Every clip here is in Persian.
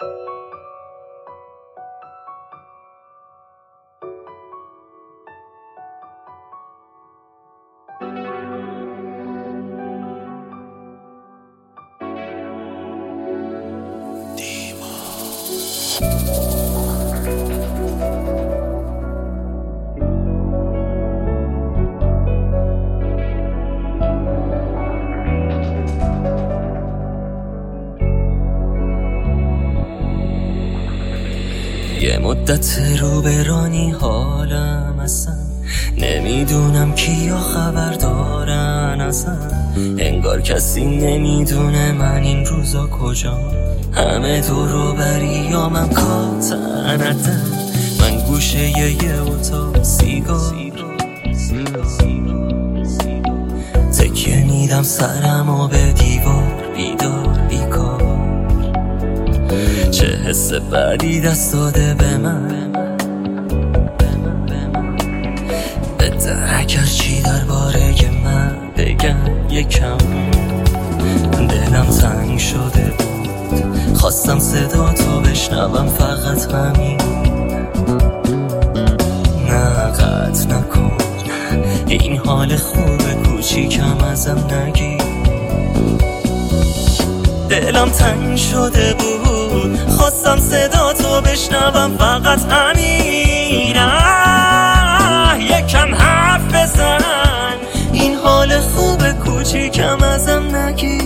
یه مدت رو برانی حالم اصلا نمیدونم کیا خبر دارن اصلا، انگار کسی نمیدونه من این روزا کجا، همه دورو بریامم کاتنتم، من گوشه یه اتاق سیگار تکیه میدم سرمو به دیوار، بیدار بیکار، چه حس بدی دست داده به من، بهتر اگر چی درباره من بگم یکم. دلم تنگ شده بود، خواستم صدا تو بشنوم، فقط همین. نه قطع نکن این حال خوبه، کوچیکم ازم نگیر. دلم تنگ شده بود، خواستم صدا تو بشنوم، فقط همین. یکم حرف بزن، این حال خوبه، کوچیکم ازم نگیر.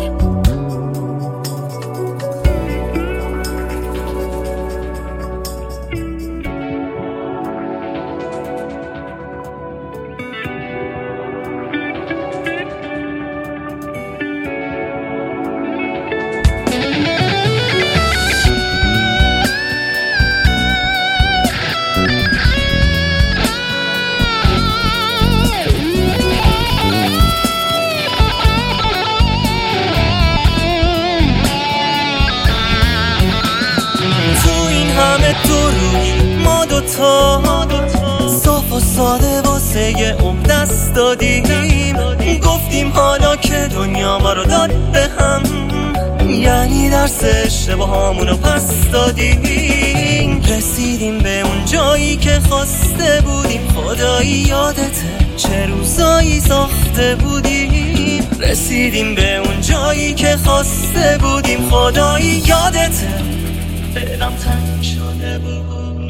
همه تو روی ما دوتا صاف و ساده واسه یه عمر دست دادیم، گفتیم حالا که دنیا ما رو داد به هم، یعنی درس اشتباهامونو پس دادیم، رسیدیم به اون جایی که خواسته بودیم. خدایی یادته چه روزایی ساخته بودیم، رسیدیم به اون جایی که خواسته بودیم. خدایی یادته دلم تنگ شده بود،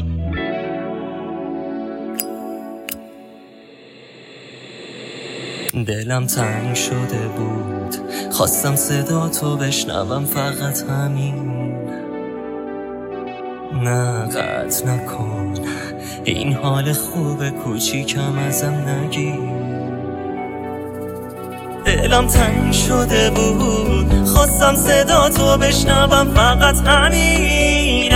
دلم تنگ شده بود، خواستم صدا تو بشنوم، فقط همین. نه قطع نکن این حال خوبه، کوچیکم ازم نگیر. دلم تنگ شده بود، خواستم صدا تو بشنوم، فقط همین.